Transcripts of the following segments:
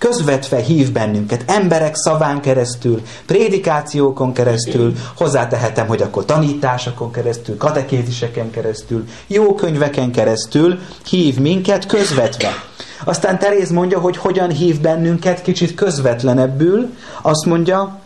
közvetve hív bennünket, emberek szaván keresztül, prédikációkon keresztül, hozzátehetem, hogy akkor tanításokon keresztül, katekéziseken keresztül, jó könyveken keresztül hív minket közvetve. Aztán Teréz mondja, hogy hogyan hív bennünket kicsit közvetlenebbül. Azt mondja,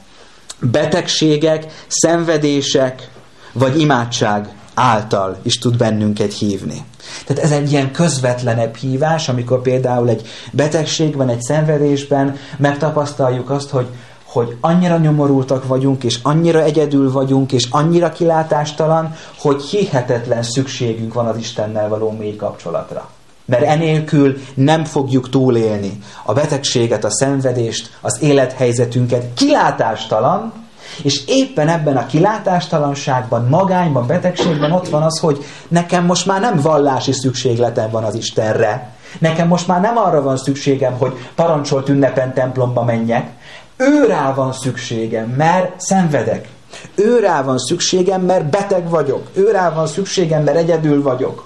betegségek, szenvedések vagy imádság által is tud bennünket hívni. Tehát ez egy ilyen közvetlenebb hívás, amikor például egy betegségben, egy szenvedésben megtapasztaljuk azt, hogy annyira nyomorultak vagyunk, és annyira egyedül vagyunk, és annyira kilátástalan, hogy hihetetlen szükségünk van az Istennel való mély kapcsolatra. Mert enélkül nem fogjuk túlélni a betegséget, a szenvedést, az élethelyzetünket kilátástalan, és éppen ebben a kilátástalanságban, magányban, betegségben ott van az, hogy nekem most már nem vallási szükségletem van az Istenre. Nekem most már nem arra van szükségem, hogy parancsolt ünnepen templomba menjek. Őrá van szükségem, mert szenvedek. Őrá van szükségem, mert beteg vagyok. Őrá van szükségem, mert egyedül vagyok.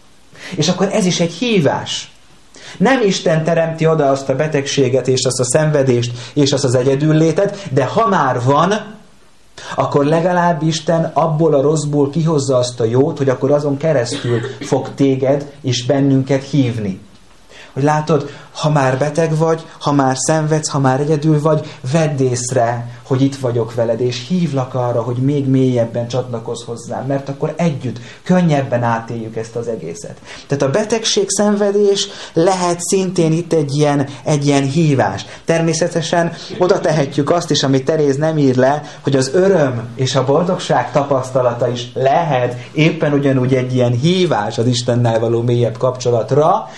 És akkor ez is egy hívás. Nem Isten teremti oda azt a betegséget, és azt a szenvedést, és azt az egyedüllétet, de ha már van, akkor legalább Isten abból a rosszból kihozza azt a jót, hogy akkor azon keresztül fog téged és bennünket hívni. Hogy látod, ha már beteg vagy, ha már szenvedsz, ha már egyedül vagy, vedd észre, hogy itt vagyok veled, és hívlak arra, hogy még mélyebben csatlakozz hozzám, mert akkor együtt, könnyebben átéljük ezt az egészet. Tehát a betegség, szenvedés lehet szintén itt egy ilyen hívás. Természetesen oda tehetjük azt is, amit Teréz nem ír le, hogy az öröm és a boldogság tapasztalata is lehet éppen ugyanúgy egy ilyen hívás az Istennel való mélyebb kapcsolatra,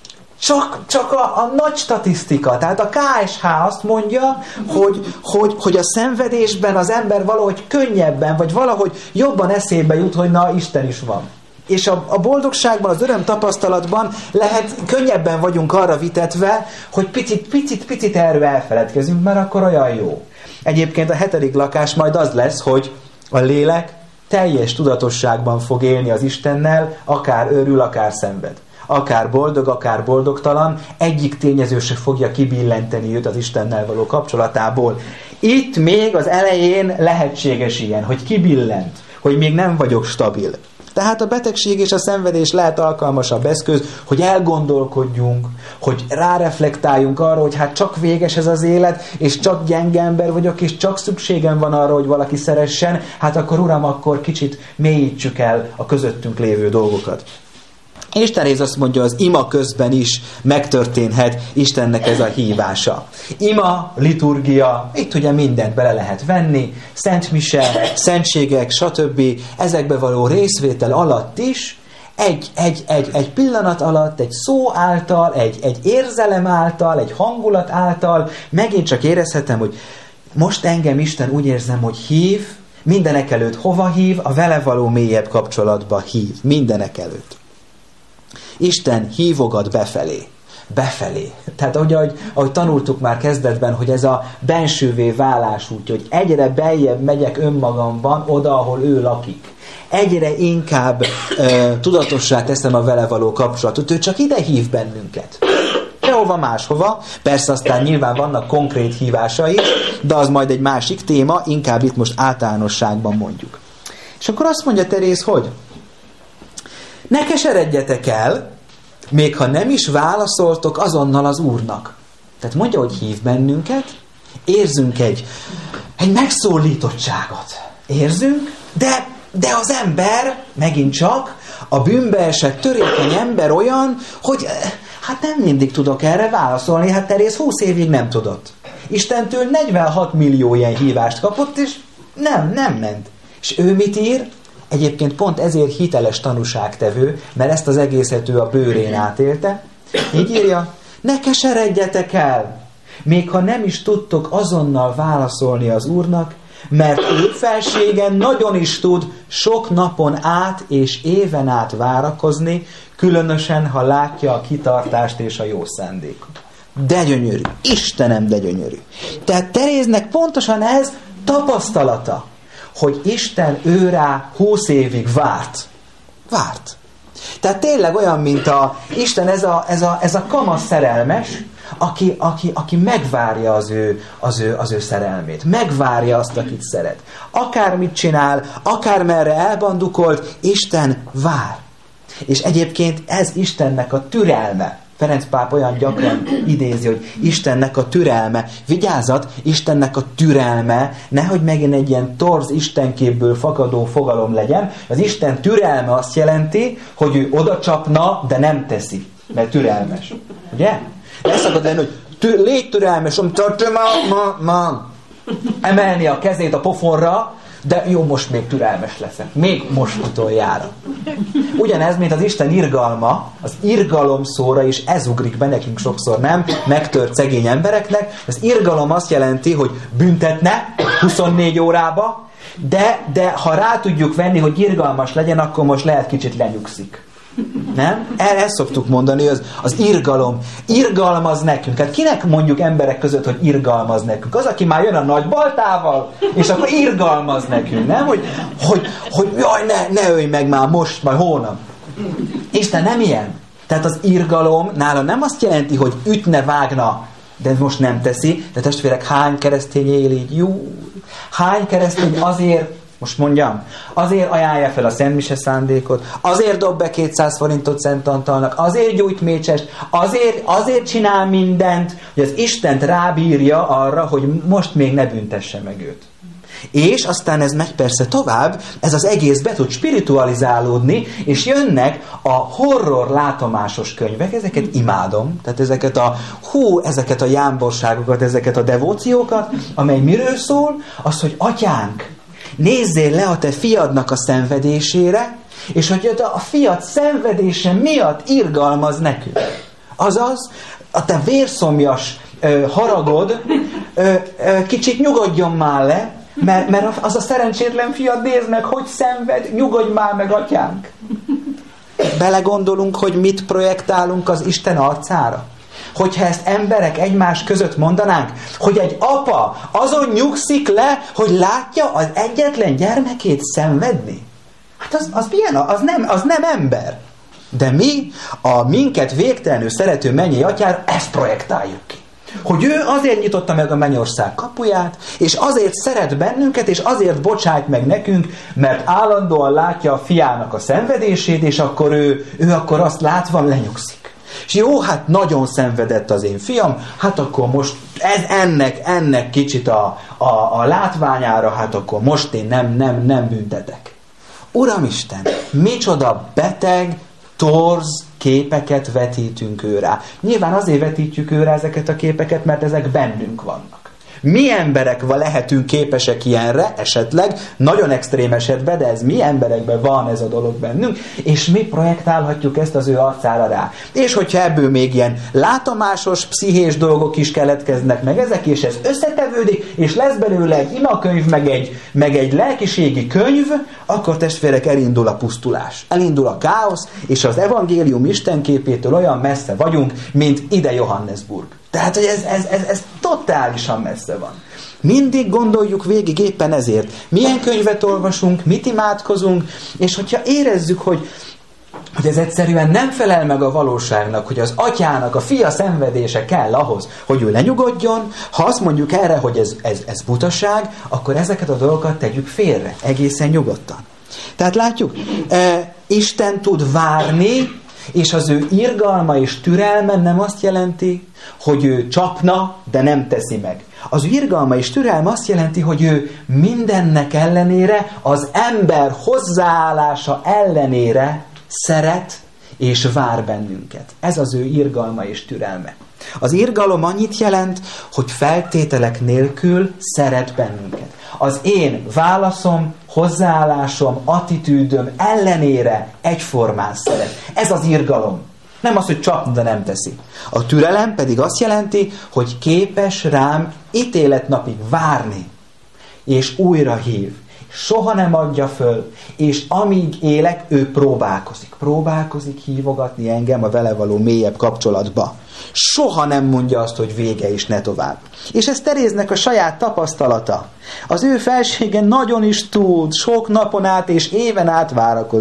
csak a nagy statisztika, tehát a KSH azt mondja, hogy a szenvedésben az ember valahogy könnyebben, vagy valahogy jobban eszébe jut, hogy na, Isten is van. És a boldogságban, az öröm tapasztalatban lehet, könnyebben vagyunk arra vitetve, hogy picit erről elfeledkezünk, mert akkor olyan jó. Egyébként a 7. lakás majd az lesz, hogy a lélek teljes tudatosságban fog élni az Istennel, akár örül, akár szenved. Akár boldog, akár boldogtalan, egyik tényező se fogja kibillenteni őt az Istennel való kapcsolatából. Itt még az elején lehetséges ilyen, hogy kibillent, hogy még nem vagyok stabil. Tehát a betegség és a szenvedés lehet alkalmasabb eszköz, hogy elgondolkodjunk, hogy ráreflektáljunk arra, hogy hát csak véges ez az élet, és csak gyenge ember vagyok, és csak szükségem van arra, hogy valaki szeressen, hát akkor Uram, akkor kicsit mélyítsük el a közöttünk lévő dolgokat. És Teréz azt mondja, az ima közben is megtörténhet Istennek ez a hívása. Ima, liturgia, itt ugye mindent bele lehet venni, szentmise, szentségek, stb. Ezekbe való részvétel alatt is, egy pillanat alatt, egy szó által, egy érzelem által, egy hangulat által, megint csak érezhetem, hogy most engem Isten úgy érzem, hogy hív, mindenek előtt hova hív? A vele való mélyebb kapcsolatba hív, mindenek előtt. Isten hívogat befelé. Befelé. Tehát ahogy tanultuk már kezdetben, hogy ez a bensővé válás útja, hogy egyre beljebb megyek önmagamban, oda, ahol ő lakik. Egyre inkább tudatossá teszem a vele való kapcsolatot. Ő csak ide hív bennünket. Sehova máshova. Persze aztán nyilván vannak konkrét hívásai, de az majd egy másik téma, inkább itt most általánosságban mondjuk. És akkor azt mondja Teréz, hogy ne keseredjetek el, még ha nem is válaszoltok azonnal az Úrnak. Tehát mondja, hogy hív bennünket, érzünk egy megszólítottságot. Érzünk, de az ember, megint csak, a bűnbe esett törékeny ember olyan, hogy hát nem mindig tudok erre válaszolni, hát Teréz 20 évig nem tudott. Istentől 46 millió ilyen hívást kapott, és nem ment. És ő mit ír? Egyébként pont ezért hiteles tanúságtevő, mert ezt az egészet ő a bőrén átélte. Így írja, ne keseredjetek el, még ha nem is tudtok azonnal válaszolni az Úrnak, mert ő felségen nagyon is tud sok napon át és éven át várakozni, különösen, ha látja a kitartást és a jó szándékot. De gyönyörű, Istenem, de gyönyörű. Tehát Teréznek pontosan ez tapasztalata, hogy Isten őrá 20 évig várt. Várt. Tehát tényleg olyan, mint Isten ez a kamasz szerelmes, aki megvárja az ő szerelmét. Megvárja azt, akit szeret. Akármit csinál, akármerre elbandukolt, Isten vár. És egyébként ez Istennek a türelme. Ferenc páp olyan gyakran idézi, hogy Istennek a türelme. Vigyázat, Istennek a türelme, nehogy megint egy ilyen torz istenképből fakadó fogalom legyen. Az Isten türelme azt jelenti, hogy ő oda csapna, de nem teszi, mert türelmes. Ugye? De ez szakad lenni, hogy légy türelmes, emelni a kezét a pofonra, de jó, most még türelmes leszek. Még most utoljára. Ugyanez, mint az Isten irgalma, az irgalom szóra is ez ugrik be nekünk sokszor, nem? Megtört szegény embereknek. Az irgalom azt jelenti, hogy büntetne 24 órába, de ha rá tudjuk venni, hogy irgalmas legyen, akkor most lehet kicsit lenyugszik. Nem? Ezt szoktuk mondani, az irgalom. Irgalmaz nekünk. Hát kinek mondjuk emberek között, hogy irgalmaz nekünk? Az, aki már jön a nagy baltával, és akkor irgalmaz nekünk, nem? Hogy jaj, ne ölj meg már most, majd hónap. Isten nem ilyen. Tehát az irgalom nála nem azt jelenti, hogy ütne, vágna, de most nem teszi. De testvérek, hány keresztény él így? Jó. Hány keresztény azért, most mondjam, azért ajánlja fel a szentmise szándékot, azért dob be 200 forintot Szent Antalnak, azért gyújt mécsest, azért csinál mindent, hogy az Istent rábírja arra, hogy most még ne büntesse meg őt. És aztán ez megy persze tovább, ez az egész be tud spiritualizálódni, és jönnek a horror látomásos könyvek, ezeket imádom, tehát ezeket a jámborságokat, ezeket a devóciókat, amely miről szól, az, hogy atyánk, nézzél le a te fiadnak a szenvedésére, és hogy a fiad szenvedése miatt irgalmaz nekünk. Azaz, a te vérszomjas haragod kicsit nyugodjon már le, mert az a szerencsétlen fiad, nézd meg, hogy szenved, nyugodj már meg, atyánk. Belegondolunk, hogy mit projektálunk az Isten arcára? Hogyha ezt emberek egymás között mondanánk, hogy egy apa azon nyugszik le, hogy látja az egyetlen gyermekét szenvedni. Hát az milyen? Az nem ember. De mi, a minket végtelenül szerető mennyei atyára ezt projektáljuk ki. Hogy ő azért nyitotta meg a mennyország kapuját, és azért szeret bennünket, és azért bocsájt meg nekünk, mert állandóan látja a fiának a szenvedését, és akkor ő akkor azt látva lenyugszik. És jó, hát nagyon szenvedett az én fiam, hát akkor most ennek kicsit a látványára, hát akkor most én nem büntetek. Uramisten, micsoda beteg, torz képeket vetítünk őrá. Nyilván azért vetítjük őrá ezeket a képeket, mert ezek bennünk vannak. Mi emberek lehetünk képesek ilyenre, esetleg, nagyon extrém esetben, de ez mi emberekben van ez a dolog bennünk, és mi projektálhatjuk ezt az ő arcára rá. És hogyha ebből még ilyen látomásos, pszichés dolgok is keletkeznek meg ezek, és ez összetevődik, és lesz belőle egy imakönyv, meg egy lelkiségi könyv, akkor testvérek, elindul a pusztulás. Elindul a káosz, és az evangélium istenképétől olyan messze vagyunk, mint ide Johannesburg. Tehát, hogy ez totálisan messze van. Mindig gondoljuk végig éppen ezért. Milyen könyvet olvasunk, mit imádkozunk, és hogyha érezzük, hogy ez egyszerűen nem felel meg a valóságnak, hogy az atyának a fia szenvedése kell ahhoz, hogy ő lenyugodjon, ha azt mondjuk erre, hogy ez butaság, akkor ezeket a dolgokat tegyük félre, egészen nyugodtan. Tehát látjuk, Isten tud várni, és az ő irgalma és türelme nem azt jelenti, hogy ő csapna, de nem teszi meg. Az ő irgalma és türelme azt jelenti, hogy ő mindennek ellenére, az ember hozzáállása ellenére szeret és vár bennünket. Ez az ő irgalma és türelme. Az irgalom annyit jelent, hogy feltételek nélkül szeret bennünket. Az én válaszom, hozzáállásom, attitűdöm ellenére egyformán szeret. Ez az irgalom. Nem az, hogy csapni, de nem teszi. A türelem pedig azt jelenti, hogy képes rám ítéletnapig várni, és újra hív. Soha nem adja föl, és amíg élek, ő próbálkozik. Próbálkozik hívogatni engem a vele való mélyebb kapcsolatba. Soha nem mondja azt, hogy vége és ne tovább. És ez Teréznek a saját tapasztalata. Az ő felsége nagyon is tud sok napon át és éven át várakozni.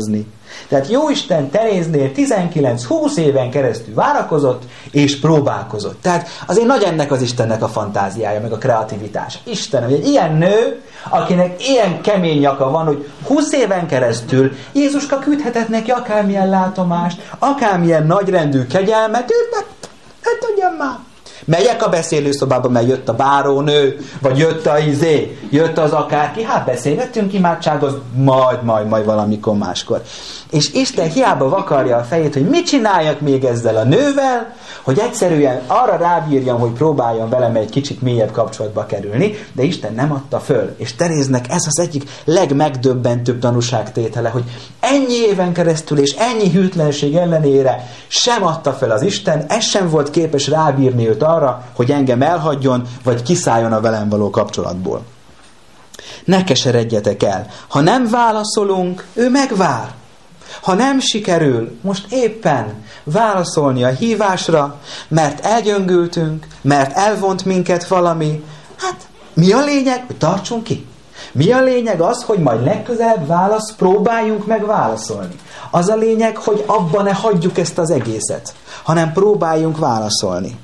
Tehát Jóisten Teréznél 19-20 éven keresztül várakozott és próbálkozott. Tehát azért nagy ennek az Istennek a fantáziája, meg a kreativitása. Istenem, hogy egy ilyen nő, akinek ilyen kemény nyaka van, hogy 20 éven keresztül Jézuska küldhetett neki akármilyen látomást, akármilyen nagyrendű kegyelmet, őt ne tudjam már. Megyek a beszélőszobába, mert jött a bárónő, vagy jött az akárki, hát beszélgettünk imádságoz, majd valamikor máskor. És Isten hiába vakarja a fejét, hogy mit csináljak még ezzel a nővel, hogy egyszerűen arra rábírjam, hogy próbáljon velem egy kicsit mélyebb kapcsolatba kerülni, de Isten nem adta föl. És Teréznek ez az egyik legmegdöbbentőbb tanúságtétele, hogy ennyi éven keresztül és ennyi hűtlenség ellenére sem adta fel az Isten, ez sem volt képes rábírni őt arra, hogy engem elhagyjon, vagy kiszálljon a velem való kapcsolatból. Ne keseredjetek el. Ha nem válaszolunk, ő megvár. Ha nem sikerül most éppen válaszolni a hívásra, mert elgyöngültünk, mert elvont minket valami, hát mi a lényeg, hogy tartsunk ki? Mi a lényeg az, hogy majd legközelebb próbáljunk meg válaszolni. Az a lényeg, hogy abban ne hagyjuk ezt az egészet, hanem próbáljunk válaszolni.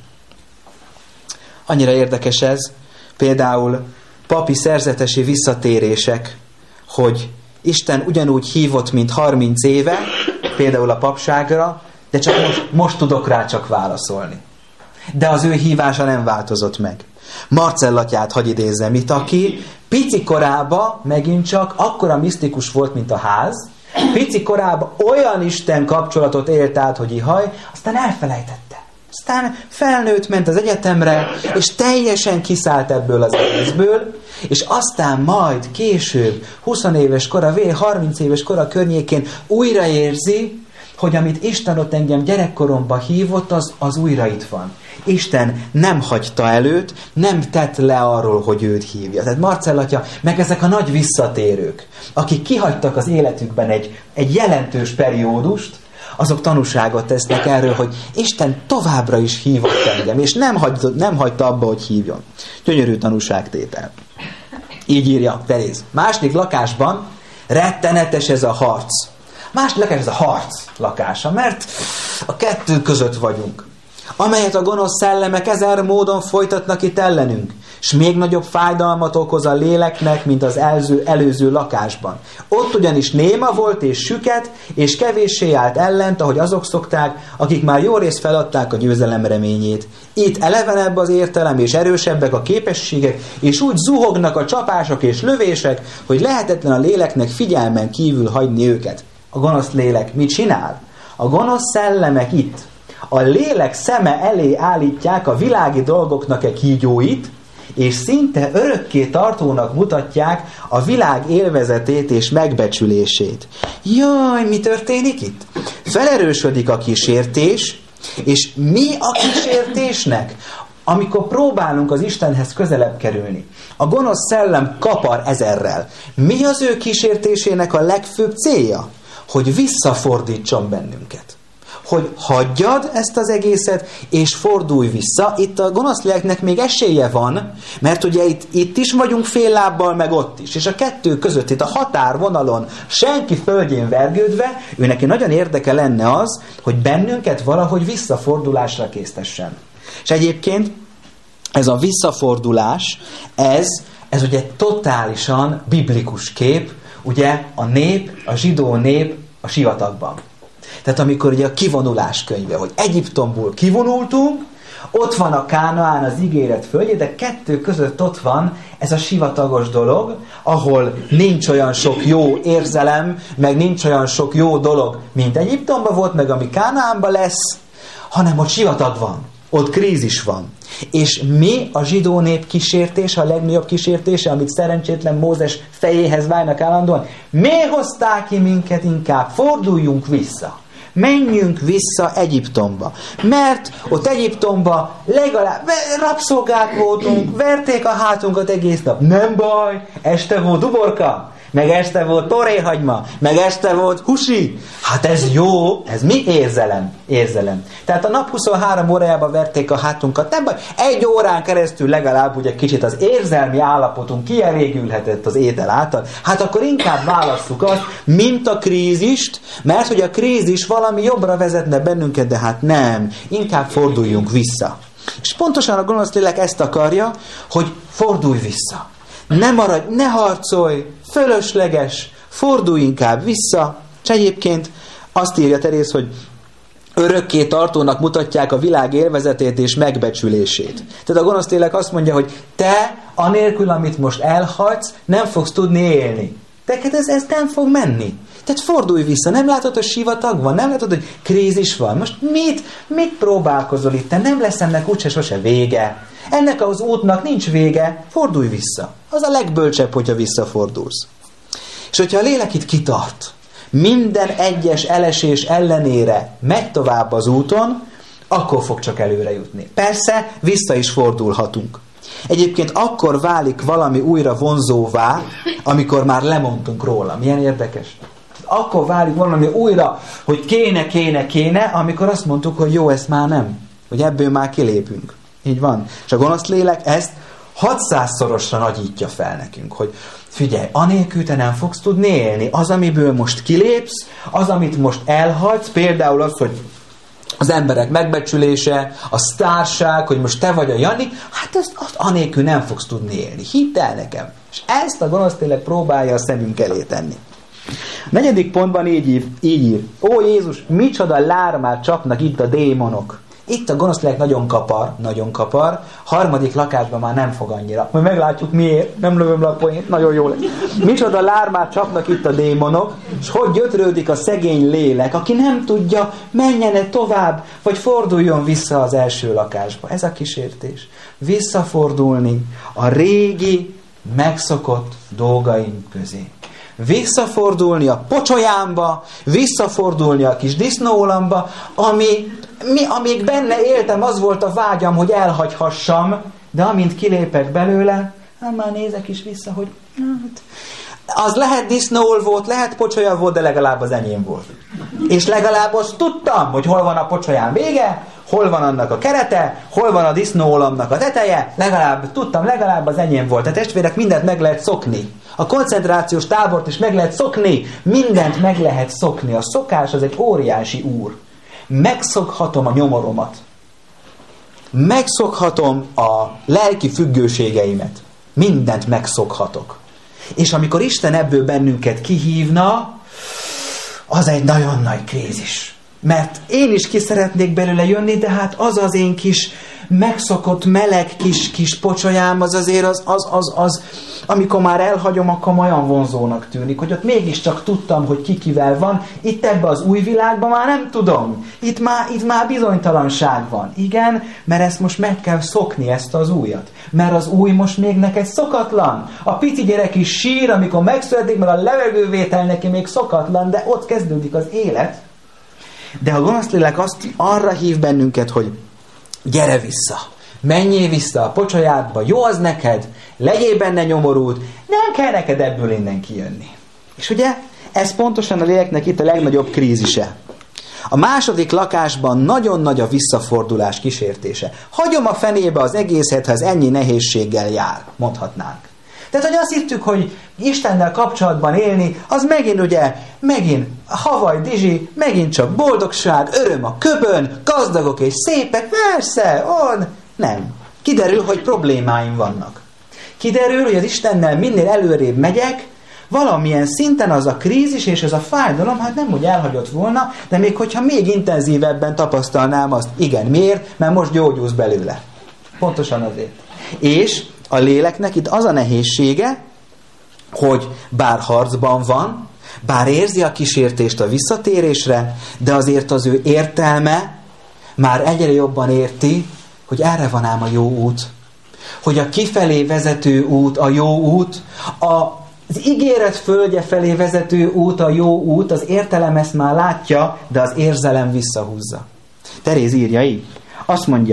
Annyira érdekes ez, például papi szerzetesi visszatérések, hogy Isten ugyanúgy hívott, mint 30 éve, például a papságra, de csak most tudok rá csak válaszolni. De az ő hívása nem változott meg. Marcellatyát hadd idézzem itt, aki pici korában megint csak akkora misztikus volt, mint a ház, pici korában olyan Isten kapcsolatot élt át, hogy ihaj, aztán elfelejtette. Aztán felnőtt, ment az egyetemre, és teljesen kiszállt ebből az egészből, és aztán majd később, 20 éves kora, 30 éves kora környékén újra érzi, hogy amit Isten ott engem gyerekkoromba hívott, az újra itt van. Isten nem hagyta előtt, nem tett le arról, hogy őt hívja. Tehát Marcellatya, meg ezek a nagy visszatérők, akik kihagytak az életükben egy jelentős periódust, azok tanúságot tesznek erről, hogy Isten továbbra is hívott engem, és nem hagyta abba, hogy hívjon. Gyönyörű tanúságtétel. Így írja Teréz. Második lakásban rettenetes ez a harc. Második lakás ez a harc lakása, mert a kettő között vagyunk, amelyet a gonosz szellemek ezer módon folytatnak itt ellenünk, és még nagyobb fájdalmat okoz a léleknek, mint az előző lakásban. Ott ugyanis néma volt és süket, és kevéssé állt ellent, ahogy azok szokták, akik már jó részt feladták a győzelem reményét. Itt elevenebb az értelem, és erősebbek a képességek, és úgy zuhognak a csapások és lövések, hogy lehetetlen a léleknek figyelmen kívül hagyni őket. A gonosz lélek mit csinál? A gonosz szellemek itt a lélek szeme elé állítják a világi dolgoknak egy kígyóit, és szinte örökké tartónak mutatják a világ élvezetét és megbecsülését. Jaj, mi történik itt? Felerősödik a kísértés, és mi a kísértésnek? Amikor próbálunk az Istenhez közelebb kerülni. A gonosz szellem kapar ezerrel. Mi az ő kísértésének a legfőbb célja? Hogy visszafordítson bennünket. Hogy hagyjad ezt az egészet, és fordulj vissza. Itt a gonosz léleknek még esélye van, mert ugye itt is vagyunk fél lábbal, meg ott is. És a kettő között, itt a határvonalon, senki földjén vergődve, ő neki nagyon érdeke lenne az, hogy bennünket valahogy visszafordulásra késztessen. És egyébként ez a visszafordulás, ez ugye totálisan biblikus kép, ugye a zsidó nép a sivatagban. Tehát amikor ugye a kivonulás könyve, hogy Egyiptomból kivonultunk, ott van a Kánaán, az ígéret földje, de kettő között ott van ez a sivatagos dolog, ahol nincs olyan sok jó érzelem, meg nincs olyan sok jó dolog, mint Egyiptomban volt, meg ami Kánaánban lesz, hanem ott sivatag van, ott krízis van. És mi a zsidó nép kísértése, a legnagyobb kísértése, amit szerencsétlen Mózes fejéhez válnak állandóan? Miért hozták ki minket inkább? Forduljunk vissza. Menjünk vissza Egyiptomba. Mert ott Egyiptomba legalább rabszolgák voltunk, verték a hátunkat egész nap. Nem baj, este volt uborka. meg este volt poréhagyma, meg este volt husi. Hát ez jó, ez mi? Érzelem. Tehát a nap 23 órájában verték a hátunkat, nem baj, 1 órán keresztül legalább ugye kicsit az érzelmi állapotunk kielégülhetett az étel által, hát akkor inkább válasszuk azt, mint a krízist, mert hogy a krízis valami jobbra vezetne bennünket, de hát nem, inkább forduljunk vissza. És pontosan a gonosz lélek ezt akarja, hogy fordulj vissza. Ne maradj, ne harcolj, fölösleges, fordulj inkább vissza. És egyébként azt írja Teréz, hogy örökké tartónak mutatják a világ élvezetét és megbecsülését. Tehát a gonosz lélek azt mondja, hogy te anélkül, amit most elhagysz, nem fogsz tudni élni. Neked ez nem fog menni. Tehát fordulj vissza, nem látod, hogy sivatag van, nem látod, hogy krízis van. Most mit próbálkozol itt? Te nem lesz ennek úgyse sose vége. Ennek az útnak nincs vége, fordulj vissza. Az a legbölcsebb, hogyha visszafordulsz. És hogyha a lélek itt kitart, minden egyes elesés ellenére megy tovább az úton, akkor fog csak előre jutni. Persze, vissza is fordulhatunk. Egyébként akkor válik valami újra vonzóvá, amikor már lemondtunk róla. Milyen érdekes. Akkor válik valami újra, hogy kéne, amikor azt mondtuk, hogy jó, ezt már nem. Hogy ebből már kilépünk. Így van. És a gonosz lélek ezt 600-szorosra nagyítja fel nekünk, hogy figyelj, anélkül te nem fogsz tudni élni. Az, amiből most kilépsz, az, amit most elhagysz, például az, hogy az emberek megbecsülése, a sztárság, hogy most te vagy a Jani, hát azt anélkül nem fogsz tudni élni. Hidd el nekem. És ezt a gonosz lélek próbálja a szemünk elé tenni. A 4. pontban így ír. Ó Jézus, micsoda lármát csapnak itt a démonok. Itt a gonosz lélek nagyon kapar. 3. lakásban már nem fog annyira. Majd meglátjuk miért, nem lövöm le a poént, nagyon jó lesz. Micsoda lármát csapnak itt a démonok, és hogy gyötrődik a szegény lélek, aki nem tudja, menjen-e tovább, vagy forduljon vissza az első lakásba. Ez a kísértés. Visszafordulni a régi, megszokott dolgaink közé. Visszafordulni a pocsolyámba, visszafordulni a kis disznóolamba, amíg benne éltem, az volt a vágyam, hogy elhagyhassam, de amint kilépek belőle, már nézek is vissza, hogy az lehet disznóol volt, lehet pocsolya volt, de legalább az enyém volt. És legalább azt tudtam, hogy hol van a pocsolyám vége, hol van annak a kerete, hol van a disznóolamnak a teteje, legalább az enyém volt. Tehát testvérek, mindent meg lehet szokni. A koncentrációs tábort is meg lehet szokni, mindent meg lehet szokni. A szokás az egy óriási úr. Megszokhatom a nyomoromat. Megszokhatom a lelki függőségeimet. Mindent megszokhatok. És amikor Isten ebből bennünket kihívna, az egy nagyon nagy krízis. Mert én is ki szeretnék belőle jönni, de hát az én kis megszokott meleg kis pocsolyám, az azért az, amikor már elhagyom, akkor olyan vonzónak tűnik, hogy ott mégiscsak tudtam, hogy ki kivel van, itt ebbe az új világban már nem tudom. Itt már bizonytalanság van. Igen, mert ezt most meg kell szokni, ezt az újat. Mert az új most még neked szokatlan. A pici gyerek is sír, amikor megszületik, mert a levegővétel neki még szokatlan, de ott kezdődik az élet. De a gonosz lélek arra hív bennünket, hogy gyere vissza, menjél vissza a pocsolyádba, jó az neked, legyél benne nyomorult, nem kell neked ebből innen kijönni. És ugye, ez pontosan a léleknek itt a legnagyobb krízise. A 2. lakásban nagyon nagy a visszafordulás kísértése. Hagyom a fenébe az egészet, ha ez ennyi nehézséggel jár, mondhatnánk. Tehát, hogy azt hittük, hogy Istennel kapcsolatban élni, az megint havaj dizsi, megint csak boldogság, öröm a köbön, gazdagok és szépek, persze, nem. Kiderül, hogy problémáim vannak. Kiderül, hogy az Istennel minél előrébb megyek, valamilyen szinten az a krízis és ez a fájdalom, hát nem úgy elhagyott volna, de még hogyha még intenzívebben tapasztalnám azt, igen, miért? Mert most gyógyulsz belőle. Pontosan azért. És a léleknek itt az a nehézsége, hogy bár harcban van, bár érzi a kísértést a visszatérésre, de azért az ő értelme már egyre jobban érti, hogy erre van ám a jó út. Hogy a kifelé vezető út a jó út, az ígéret földje felé vezető út a jó út, az értelem ezt már látja, de az érzelem visszahúzza. Teréz írja így. Azt mondja,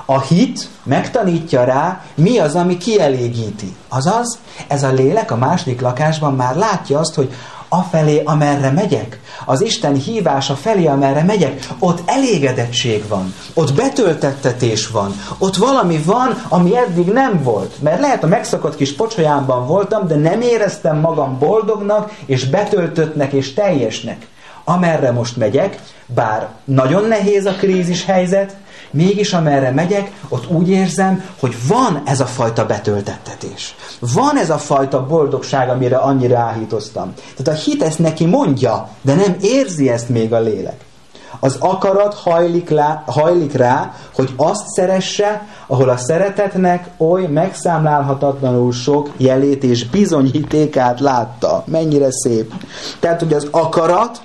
A hit megtanítja rá, mi az, ami kielégíti. Azaz, ez a lélek a második lakásban már látja azt, hogy afelé, amerre megyek, az Isten hívása felé, amerre megyek, ott elégedettség van, ott betöltettetés van, ott valami van, ami eddig nem volt. Mert lehet a megszokott kis pocsolyámban voltam, de nem éreztem magam boldognak, és betöltöttnek, és teljesnek. Amerre most megyek, bár nagyon nehéz a krízis helyzet, mégis amerre megyek, ott úgy érzem, hogy van ez a fajta betöltettetés. Van ez a fajta boldogság, amire annyira áhítoztam. Tehát a hit ezt neki mondja, de nem érzi ezt még a lélek. Az akarat hajlik rá, hogy azt szeresse, ahol a szeretetnek oly megszámlálhatatlanul sok jelét és bizonyítékát látta. Mennyire szép. Tehát, hogy az akarat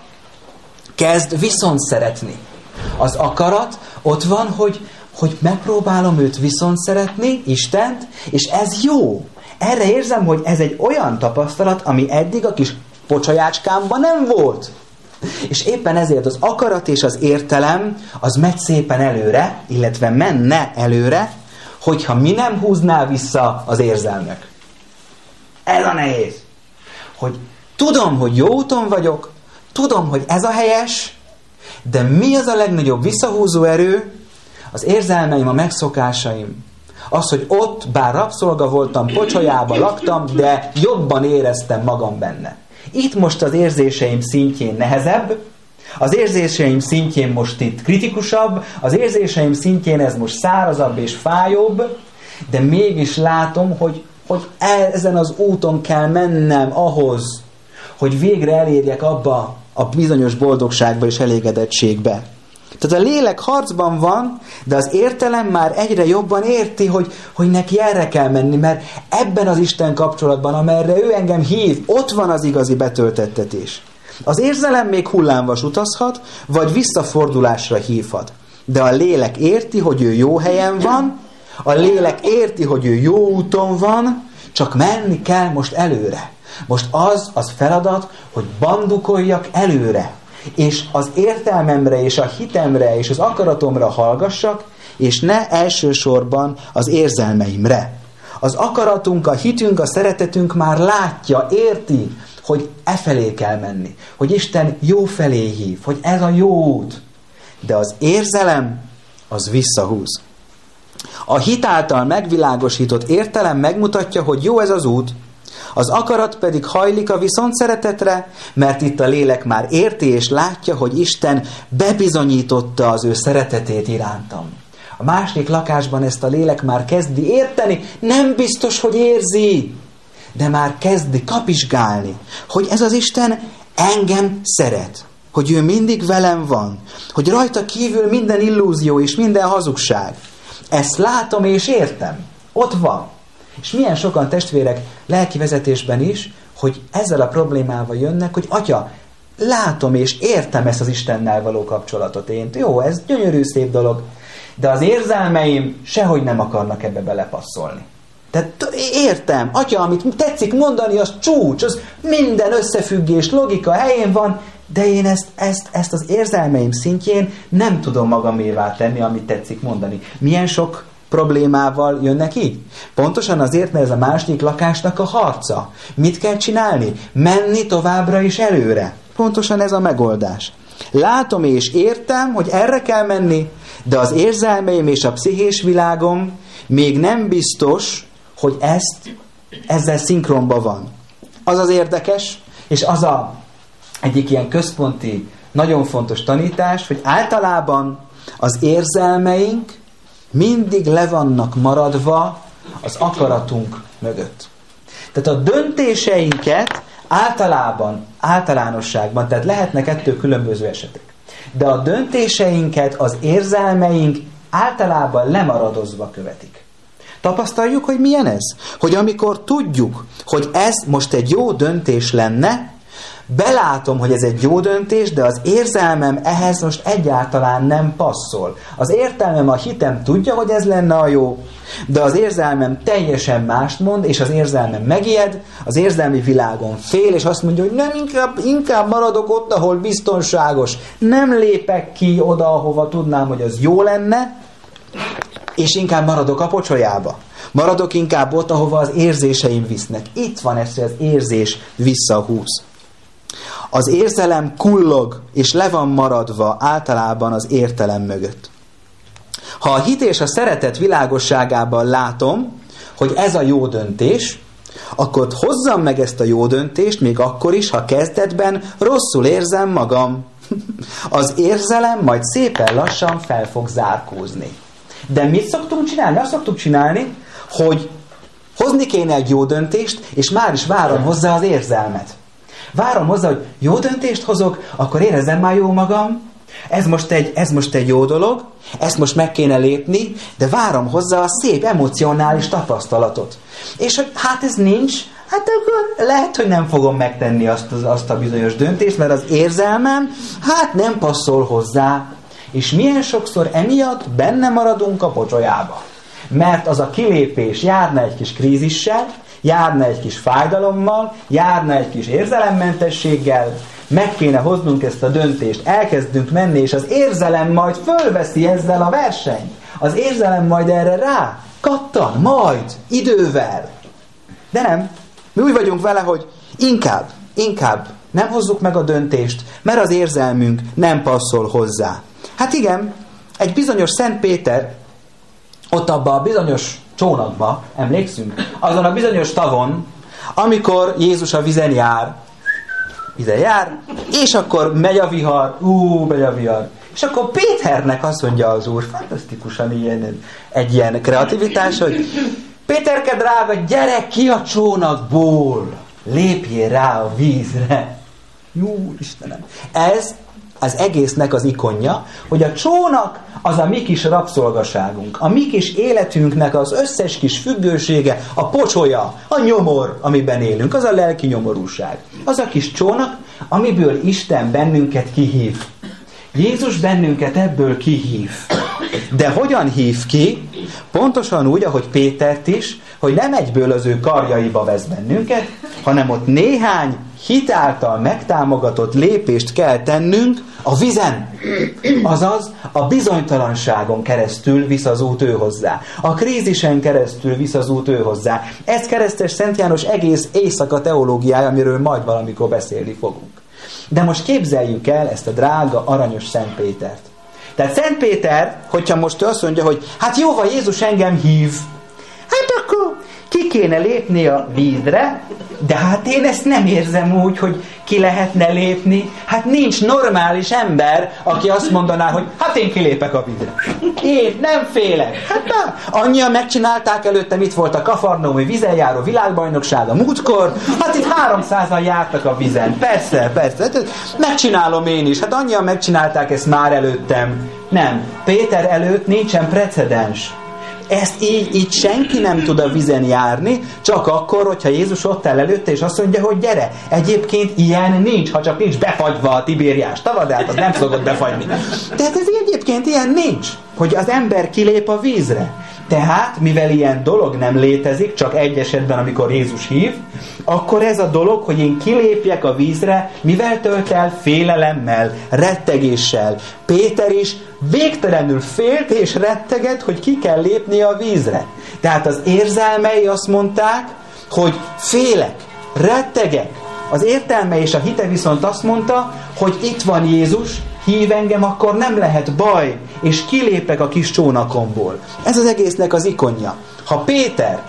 kezd viszont szeretni. Az akarat ott van, hogy megpróbálom őt viszont szeretni, Istent, és ez jó. Erre érzem, hogy ez egy olyan tapasztalat, ami eddig a kis pocsajácskámban nem volt. És éppen ezért az akarat és az értelem az megy szépen előre, illetve menne előre, hogyha mi nem húzná vissza az érzelmek. Ez a nehéz. Hogy tudom, hogy jó úton vagyok, tudom, hogy ez a helyes, de mi az a legnagyobb visszahúzó erő? Az érzelmeim, a megszokásaim. Az, hogy ott, bár rabszolga voltam, pocsolyába laktam, de jobban éreztem magam benne. Itt most az érzéseim szintjén nehezebb, az érzéseim szintjén most itt kritikusabb, az érzéseim szintjén ez most szárazabb és fájóbb, de mégis látom, hogy ezen az úton kell mennem ahhoz, hogy végre elérjek abba a bizonyos boldogságba és elégedettségbe. Tehát a lélek harcban van, de az értelem már egyre jobban érti, hogy neki erre kell menni, mert ebben az Isten kapcsolatban, amerre ő engem hív, ott van az igazi betöltettetés. Az érzelem még hullámvas utazhat, vagy visszafordulásra hívhat. De a lélek érti, hogy ő jó helyen van, a lélek érti, hogy ő jó úton van, csak menni kell most előre. Most az feladat, hogy bandukoljak előre, és az értelmemre, és a hitemre, és az akaratomra hallgassak, és ne elsősorban az érzelmeimre. Az akaratunk, a hitünk, a szeretetünk már látja, érti, hogy efelé kell menni, hogy Isten jó felé hív, hogy ez a jó út. De az érzelem, az visszahúz. A hit által megvilágosított értelem megmutatja, hogy jó ez az út, az akarat pedig hajlik a viszontszeretetre, mert itt a lélek már érti és látja, hogy Isten bebizonyította az ő szeretetét irántam. A második lakásban ezt a lélek már kezdi érteni, nem biztos, hogy érzi, de már kezdi kapizsgálni, hogy ez az Isten engem szeret, hogy ő mindig velem van, hogy rajta kívül minden illúzió és minden hazugság. Ezt látom és értem, ott van. És milyen sokan testvérek lelki vezetésben is, hogy ezzel a problémával jönnek, hogy atya, látom és értem ezt az Istennel való kapcsolatot én. Jó, ez gyönyörű, szép dolog, de az érzelmeim sehogy nem akarnak ebbe belepasszolni. Tehát értem, atya, amit tetszik mondani, az csúcs, az minden összefüggés, logika helyén van, de én ezt az érzelmeim szintjén nem tudom magamévá tenni, amit tetszik mondani. Milyen sok problémával jönnek így? Pontosan azért, mert ez a második lakásnak a harca. Mit kell csinálni? Menni továbbra is előre. Pontosan ez a megoldás. Látom és értem, hogy erre kell menni, de az érzelmeim és a pszichés világom még nem biztos, hogy ezzel szinkronban van. Az az érdekes, és az egyik ilyen központi, nagyon fontos tanítás, hogy általában az érzelmeink mindig le vannak maradva az akaratunk mögött. Tehát a döntéseinket általánosságban, tehát lehetnek ettől különböző esetek, de a döntéseinket az érzelmeink általában lemaradozva követik. Tapasztaljuk, hogy milyen ez? Hogy amikor tudjuk, hogy ez most egy jó döntés lenne, belátom, hogy ez egy jó döntés, de az érzelmem ehhez most egyáltalán nem passzol. Az értelmem, a hitem tudja, hogy ez lenne a jó, de az érzelmem teljesen mást mond, és az érzelmem megijed, az érzelmi világon fél, és azt mondja, hogy nem, inkább maradok ott, ahol biztonságos. Nem lépek ki oda, ahova tudnám, hogy az jó lenne, És inkább maradok a pocsolyába. Maradok inkább ott, ahova az érzéseim visznek. Itt van ez, hogy az érzés visszahúz. Az érzelem kullog, és le van maradva általában az értelem mögött. Ha a hit és a szeretet világosságában látom, hogy ez a jó döntés, akkor hozzam meg ezt a jó döntést, még akkor is, ha kezdetben rosszul érzem magam. Az érzelem majd szépen lassan fel fog zárkózni. De mit szoktunk csinálni? Azt szoktuk csinálni, hogy hozni kéne egy jó döntést, és már is várom hozzá az érzelmet. Várom hozzá, hogy jó döntést hozok, akkor érezzem már jó magam. Ez most egy jó dolog, ezt most meg kéne lépni, de várom hozzá a szép emocionális tapasztalatot. És hát ez nincs, hát akkor lehet, hogy nem fogom megtenni azt a bizonyos döntést, mert az érzelmem hát nem passzol hozzá. És milyen sokszor emiatt benne maradunk a pocsolyába. Mert az a kilépés járna egy kis krízissel, járna egy kis fájdalommal, járna egy kis érzelemmentességgel, meg kéne hoznunk ezt a döntést, elkezdünk menni, és az érzelem majd fölveszi ezzel a versenyt. Az érzelem majd erre rá kattan, majd, idővel. De nem, mi úgy vagyunk vele, hogy inkább nem hozzuk meg a döntést, mert az érzelmünk nem passzol hozzá. Hát igen, egy bizonyos Szent Péter, ott abban a bizonyos csónakba, emlékszünk? Azon a bizonyos tavon, amikor Jézus a vízen jár, és akkor megy a vihar, és akkor Péternek azt mondja az Úr, fantasztikusan egy ilyen kreativitás, hogy Péterke drága, gyere ki a csónakból, lépjél rá a vízre. Jó Istenem! Ez az egésznek az ikonja, hogy a csónak az a mi kis rabszolgaságunk, a mi kis életünknek az összes kis függősége, a pocsolya, a nyomor, amiben élünk, az a lelki nyomorúság. Az a kis csónak, amiből Isten bennünket kihív. Jézus bennünket ebből kihív. De hogyan hív ki? Pontosan úgy, ahogy Pétert is, hogy nem egyből az ő karjaiba vesz bennünket, hanem ott néhány hit által megtámogatott lépést kell tennünk a vízen. Azaz a bizonytalanságon keresztül visz az út ő hozzá. A krízisen keresztül visz az út ő hozzá. Ez keresztes Szent János egész éjszaka teológiája, amiről majd valamikor beszélni fogunk. De most képzeljük el ezt a drága, aranyos Szent Pétert. Tehát Szent Péter, hogyha most azt mondja, hogy hát jóval Jézus engem hív, hát akkor ki kéne lépni a vízre, de hát én ezt nem érzem úgy, hogy ki lehetne lépni. Hát nincs normális ember, aki azt mondaná, hogy hát én kilépek a vízre. Én nem félek. Hát annyian megcsinálták előttem, itt volt a kafarnaumi vízenjáró világbajnokság a múltkor, hát itt 300-an jártak a vízen. Persze. Megcsinálom én is. Hát annyian megcsinálták ezt már előttem. Nem. Péter előtt nincsen precedens. Ezt így senki nem tud a vízen járni, csak akkor, hogyha Jézus ott áll előtte, és azt mondja, hogy gyere. Egyébként ilyen nincs, ha csak nincs befagyva a Tibériás tava, de hát az nem szokott befagyni. Tehát ez egyébként ilyen nincs, hogy az ember kilép a vízre. Tehát, mivel ilyen dolog nem létezik, csak egy esetben, amikor Jézus hív, akkor ez a dolog, hogy én kilépjek a vízre, mivel tölt el? Félelemmel, rettegéssel. Péter is végtelenül félt és retteget, hogy ki kell lépnie a vízre. Tehát az érzelmei azt mondták, hogy félek, rettegek. Az értelme és a hite viszont azt mondta, hogy itt van Jézus, hív engem, akkor nem lehet baj, és kilépek a kis csónakomból. Ez az egésznek az ikonja. Ha Péter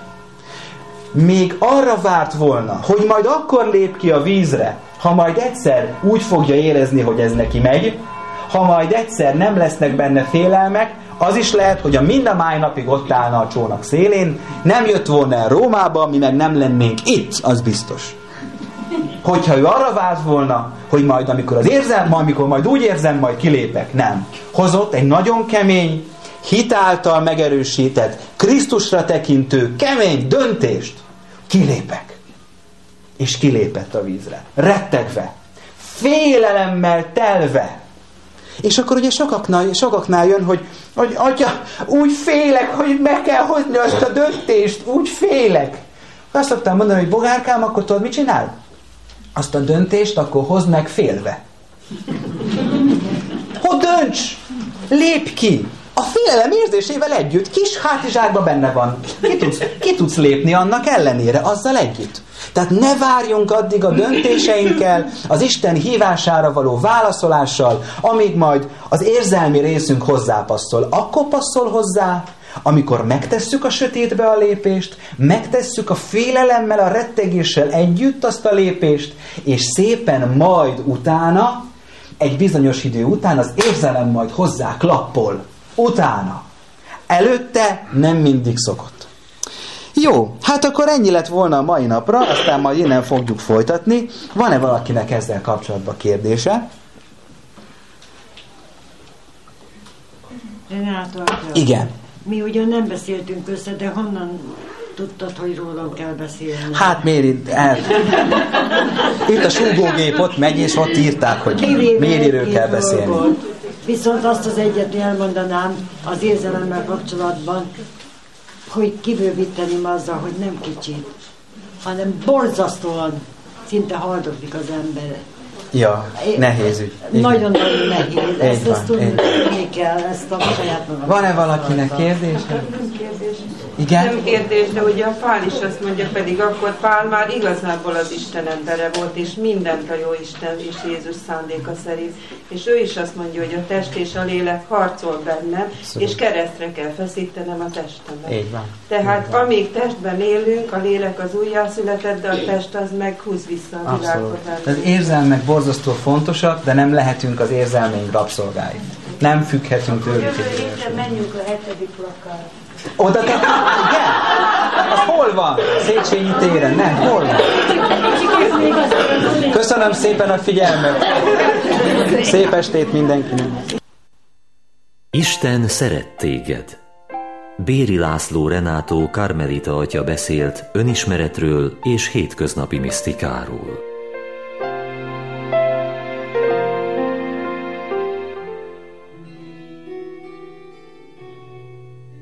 még arra várt volna, hogy majd akkor lép ki a vízre, ha majd egyszer úgy fogja érezni, hogy ez neki megy, ha majd egyszer nem lesznek benne félelmek, az is lehet, hogy a mind a mai napig ott állna a csónak szélén, nem jött volna el Rómába, mi meg nem lennénk itt, az biztos. Hogyha ő arra várt volna, hogy majd amikor majd úgy érzem, majd kilépek. Nem. Hozott egy nagyon kemény, hit által megerősített, Krisztusra tekintő, kemény döntést. Kilépek. És kilépett a vízre. Rettegve. Félelemmel telve. És akkor ugye sokaknál jön, hogy atya, úgy félek, hogy meg kell hozni azt a döntést. Úgy félek. Azt szoktam mondani, hogy bogárkám, akkor tudod, mit csinál? Azt a döntést akkor hozd meg félve. Hogy dönts! Lépj ki! A félelem érzésével együtt, kis hátizsákban benne van. Ki tudsz lépni annak ellenére, azzal együtt. Tehát ne várjunk addig a döntéseinkkel, az Isten hívására való válaszolással, amíg majd az érzelmi részünk hozzápasszol. Akkor passzol hozzá, amikor megtesszük a sötétbe a lépést, megtesszük a félelemmel, a rettegéssel együtt azt a lépést, és szépen majd utána, egy bizonyos idő után az érzelem majd hozzá klappol. Utána. Előtte nem mindig szokott. Jó, hát akkor ennyi lett volna a mai napra, aztán majd innen fogjuk folytatni. Van-e valakinek ezzel kapcsolatban kérdése? Renáta, igen. Mi ugyan nem beszéltünk össze, de honnan tudtad, hogy rólam kell beszélni? Hát miért itt a súgógép ott megy, és ott írták, hogy Mériről kell beszélni. Viszont azt az egyet elmondanám az érzelemmel kapcsolatban, hogy kibővíteném azzal, hogy nem kicsit, hanem borzasztóan szinte haldoklik az ember. Ja, nehéz ügy. Nagyon-nagyon nehéz. Ezt tudni kell, ezt a saját magam. Van-e valakinek kérdése? Igen? Nem kérdés, de ugye a Pál is azt mondja, pedig akkor Pál már igazából az Isten embere volt, és mindent a jó Isten és Jézus szándéka szerint. És ő is azt mondja, hogy a test és a lélek harcol bennem, és keresztre kell feszítenem a testemet. Így van. Tehát így van. Amíg testben élünk, a lélek az újjászületett, de a test az meg húz vissza a világhoz. Az érzelmek borzasztó fontosak, de nem lehetünk az érzelmeink rabszolgái. Nem függhetünk tőlük. Jövő héten menjünk a 7. lakára. Oda te... Igen? Az hol van? Széchenyi téren. Nem, hol van? Köszönöm szépen a figyelmet. Szép estét mindenkinek. Isten szeret téged. Béri László Renátó karmelita atya beszélt önismeretről és hétköznapi misztikáról.